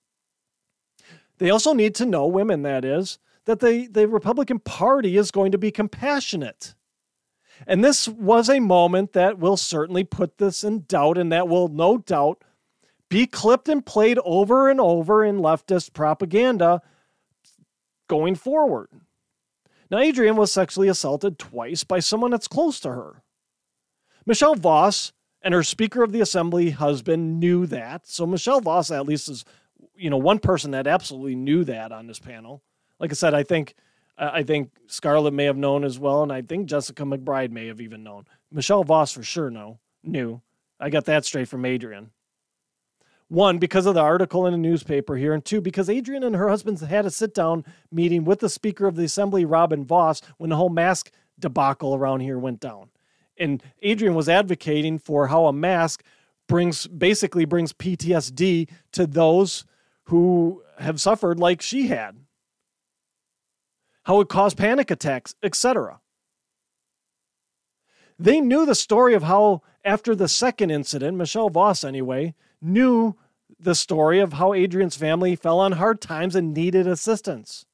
They also need to know, women that is, that the Republican Party is going to be compassionate. And this was a moment that will certainly put this in doubt, and that will no doubt be clipped and played over and over in leftist propaganda going forward. Now, Adrian was sexually assaulted twice by someone that's close to her. Michelle Vos And her Speaker of the Assembly husband knew that. So Michelle Voss at least is, one person that absolutely knew that on this panel. Like I said, I think Scarlett may have known as well, and I think Jessica McBride may have even known. Michelle Voss for sure knew. I got that straight from Adrian. One, because of the article in the newspaper here, and two, because Adrian and her husband had a sit-down meeting with the Speaker of the Assembly, Robin Voss, when the whole mask debacle around here went down. And Adrian was advocating for how a mask brings PTSD to those who have suffered like she had. How it caused panic attacks, etc. They knew the story of how, after the second incident, Michelle Voss anyway, knew the story of how Adrian's family fell on hard times and needed assistance.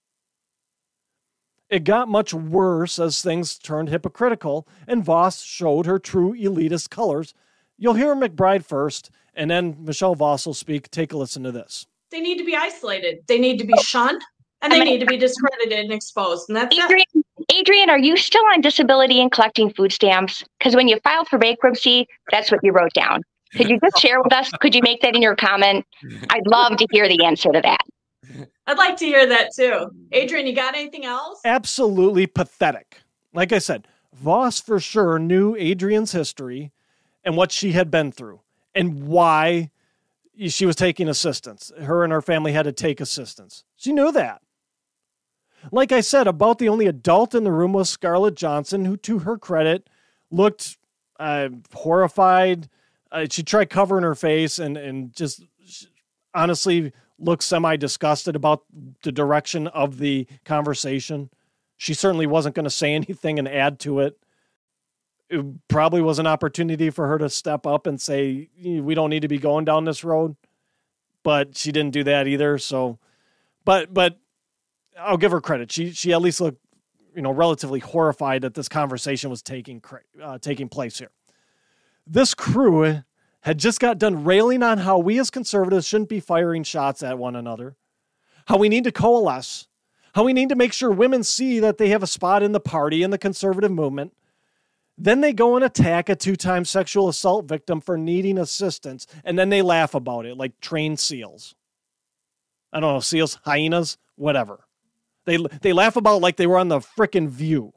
It got much worse as things turned hypocritical, and Voss showed her true elitist colors. You'll hear McBride first, and then Michelle Voss will speak. Take a listen to this. They need to be isolated. They need to be shunned, and they need to be discredited and exposed. And that's Adrian, are you still on disability and collecting food stamps? Because when you filed for bankruptcy, that's what you wrote down. Could you just share with us? Could you make that in your comment? I'd love to hear the answer to that. I'd like to hear that too. Adrian, you got anything else? Absolutely pathetic. Like I said, Voss for sure knew Adrian's history and what she had been through and why she was taking assistance. Her and her family had to take assistance. She knew that. Like I said, about the only adult in the room was Scarlett Johnson, who, to her credit, looked horrified. She tried covering her face and just honestly looked semi-disgusted about the direction of the conversation. She certainly wasn't going to say anything and add to it. It probably was an opportunity for her to step up and say, we don't need to be going down this road. But she didn't do that either. So, but I'll give her credit. She at least looked, relatively horrified that this conversation was taking place here. This crew had just got done railing on how we as conservatives shouldn't be firing shots at one another, how we need to coalesce, how we need to make sure women see that they have a spot in the party and the conservative movement. Then they go and attack a 2-time sexual assault victim for needing assistance, and then they laugh about it like trained seals. I don't know, seals, hyenas, whatever. They laugh about it like they were on the frickin' View.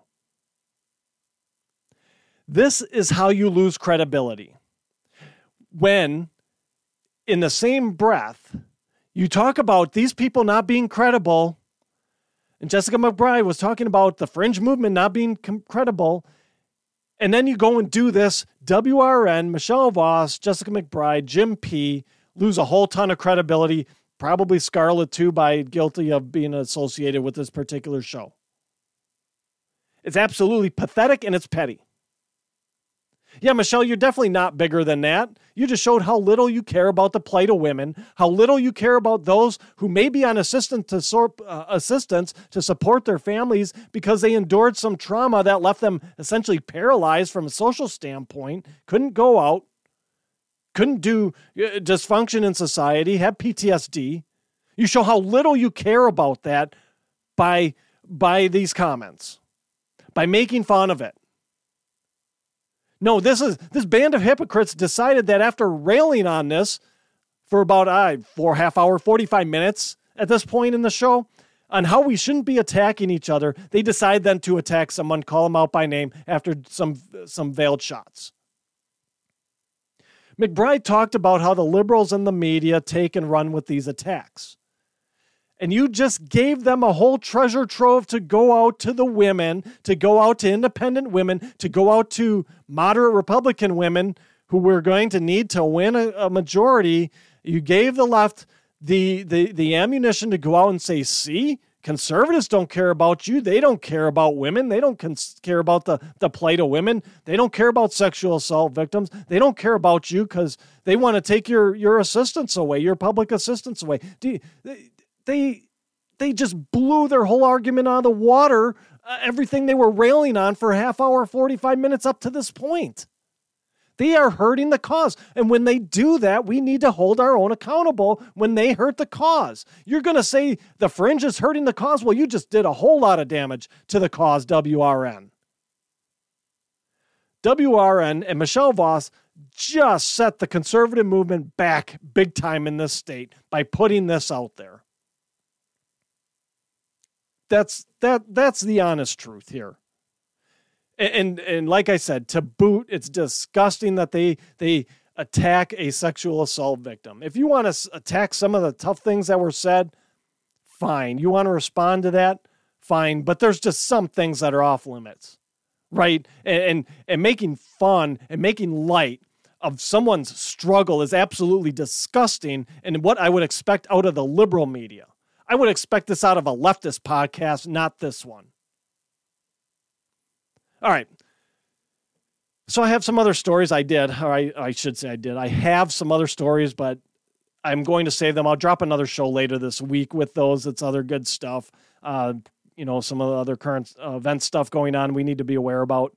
This is how you lose credibility. When, in the same breath, you talk about these people not being credible, and Jessica McBride was talking about the fringe movement not being credible, and then you go and do this, WRN, Michelle Voss, Jessica McBride, Jim P. lose a whole ton of credibility, probably Scarlett too, by guilty of being associated with this particular show. It's absolutely pathetic and it's petty. Yeah, Michelle, you're definitely not bigger than that. You just showed how little you care about the plight of women, how little you care about those who may be on assistance to support their families because they endured some trauma that left them essentially paralyzed from a social standpoint, couldn't go out, couldn't do just function in society, have PTSD. You show how little you care about that by these comments, by making fun of it. No, this band of hypocrites decided that after railing on this for about 45 minutes at this point in the show on how we shouldn't be attacking each other, they decide then to attack someone, call them out by name after some veiled shots. McBride talked about how the liberals and the media take and run with these attacks. And you just gave them a whole treasure trove to go out to the women, to go out to independent women, to go out to moderate Republican women who we're going to need to win a majority. You gave the left the ammunition to go out and say, see, conservatives don't care about you. They don't care about women. They don't care about the plight of women. They don't care about sexual assault victims. They don't care about you because they want to take your assistance away, your public assistance away. They just blew their whole argument out of the water, everything they were railing on for a half hour, 45 minutes up to this point. They are hurting the cause. And when they do that, we need to hold our own accountable when they hurt the cause. You're going to say the fringe is hurting the cause? Well, you just did a whole lot of damage to the cause, WRN. WRN and Michelle Voss just set the conservative movement back big time in this state by putting this out there. That's the honest truth here. And like I said, to boot, it's disgusting that they attack a sexual assault victim. If you want to attack some of the tough things that were said, fine. You want to respond to that, fine. But there's just some things that are off limits, right? And making fun and making light of someone's struggle is absolutely disgusting, and what I would expect out of the liberal media. I would expect this out of a leftist podcast, not this one. All right. So I have some other stories I should say I did. I have some other stories, but I'm going to save them. I'll drop another show later this week with those. It's other good stuff. Some of the other current event stuff going on we need to be aware of,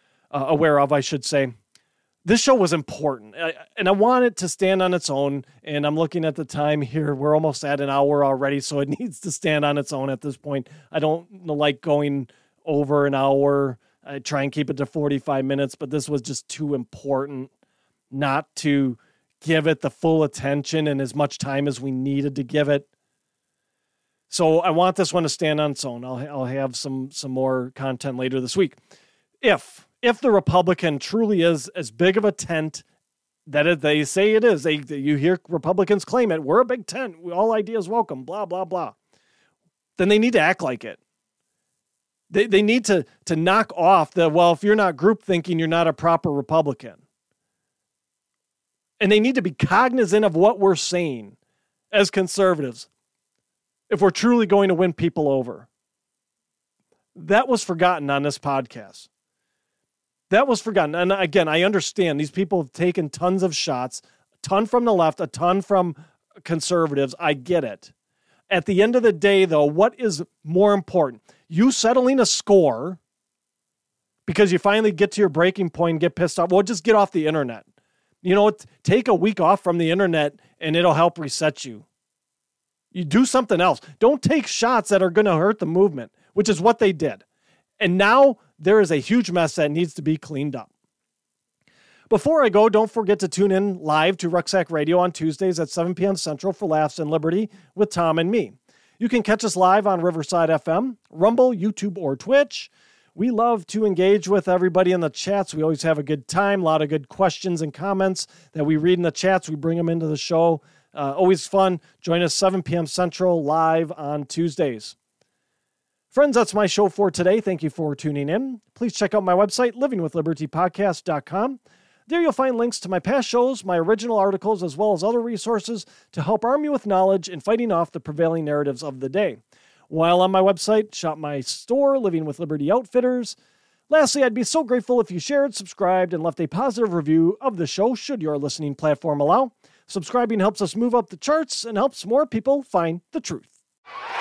I should say. This show was important, and I want it to stand on its own, and I'm looking at the time here. We're almost at an hour already, so it needs to stand on its own at this point. I don't like going over an hour. I try and keep it to 45 minutes, but this was just too important not to give it the full attention and as much time as we needed to give it. So I want this one to stand on its own. I'll have some more content later this week. If the Republican truly is as big of a tent that they say it is, you hear Republicans claim it, we're a big tent, all ideas welcome, blah, blah, blah, then they need to act like it. They need to knock off if you're not group thinking, you're not a proper Republican. And they need to be cognizant of what we're saying as conservatives if we're truly going to win people over. That was forgotten on this podcast. That was forgotten. And again, I understand these people have taken tons of shots, a ton from the left, a ton from conservatives. I get it. At the end of the day, though, what is more important? You settling a score because you finally get to your breaking point and get pissed off. Well, just get off the internet. Take a week off from the internet and it'll help reset you. You do something else. Don't take shots that are going to hurt the movement, which is what they did. And now there is a huge mess that needs to be cleaned up. Before I go, don't forget to tune in live to Rucksack Radio on Tuesdays at 7 p.m. Central for Laughs and Liberty with Tom and me. You can catch us live on Riverside FM, Rumble, YouTube, or Twitch. We love to engage with everybody in the chats. We always have a good time, a lot of good questions and comments that we read in the chats. We bring them into the show. Always fun. Join us 7 p.m. Central live on Tuesdays. Friends, that's my show for today. Thank you for tuning in. Please check out my website, livingwithlibertypodcast.com. There you'll find links to my past shows, my original articles, as well as other resources to help arm you with knowledge in fighting off the prevailing narratives of the day. While on my website, shop my store, Living with Liberty Outfitters. Lastly, I'd be so grateful if you shared, subscribed, and left a positive review of the show, should your listening platform allow. Subscribing helps us move up the charts and helps more people find the truth.